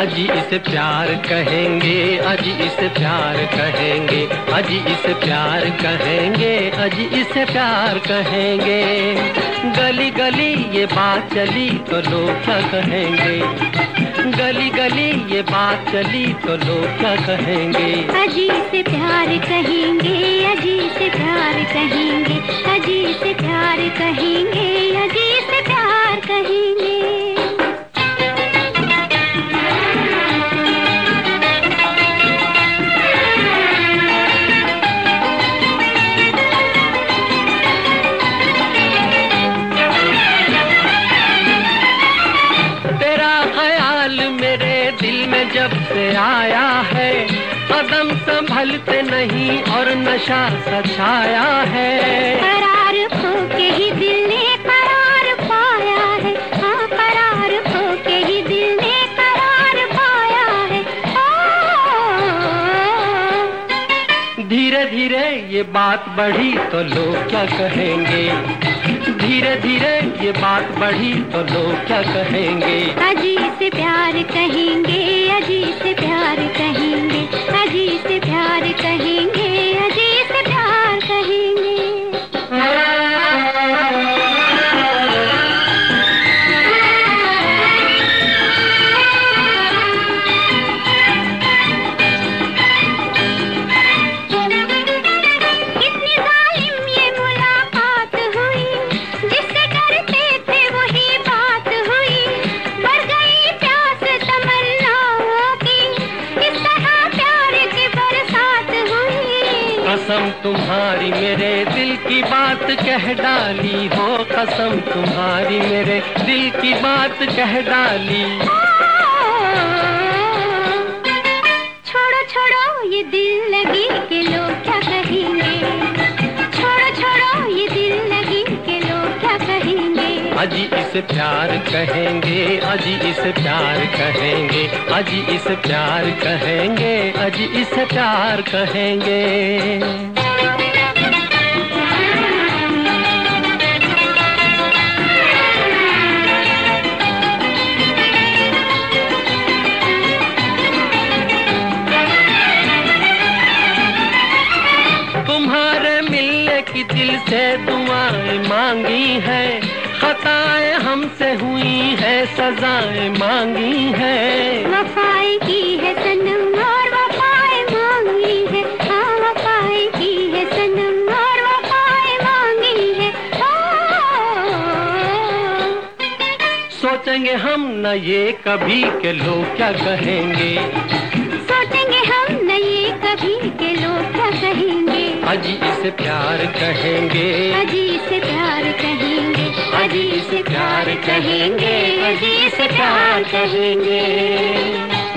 अजी इसे प्यार कहेंगे, अजी इसे प्यार कहेंगे, अजी इसे प्यार कहेंगे, अजी इसे प्यार कहेंगे। गली गली ये बात चली तो लोग क्या कहेंगे, गली गली ये बात चली तो लोग क्या कहेंगे। अजी से प्यार कहेंगे, अजी से प्यार कहेंगे, अजी से प्यार कहेंगे, अजी से प्यार कहेंगे। जब से आया है कदम संभलते नहीं और नशा सछाया है। करार खो के ही दिल ने करार पाया है, हाँ करार खो के ही दिल ने करार पाया है। धीरे धीरे ये बात बढ़ी तो लोग क्या कहेंगे, धीरे धीरे ये बात बढ़ी तो लोग क्या कहेंगे। अजी से प्यार कहेंगे, अजी से प्यार कहेंगे, अजी से प्यार कहेंगे, अजी से प्यार कहेंगे। कितनी जालिम ये मुलाकात हुई, जिससे डरते थे वही बात हुई। बढ़ गई प्यास तमन्नाओं की, इस तरह प्यार की बरसात हुई। कसम तुम्हारी मेरे दिल की बात कह डाली हो, कसम तुम्हारी मेरे दिल की बात कह डाली। छोड़ो छोड़ो ये दिल लगी के लोग क्या कहेंगे, छोड़ो छोड़ो ये दिल लगी के लोग क्या कहेंगे। अजी इसे प्यार कहेंगे, अजी इसे प्यार कहेंगे, अजी इसे प्यार कहेंगे, अजी इसे प्यार कहेंगे। तुम्हारे मिलने की दिल से दुआएं मांगी है, खताएं हमसे हुई है, सजाएं मांगी है। वफाएं की है सनम और वफाएं मांगी है, हाँ वफाएं की है सनम और वफाएं मांगी है। सोचेंगे हम न ये कभी के लोग क्या कहेंगे, सोचेंगे हम न ये कभी के लोग क्या कहेंगे। अजी इसे प्यार कहेंगे, अजी से प्यार कहेंगे, अजी इसे प्यार कहेंगे, अजी इसे प्यार कहेंगे।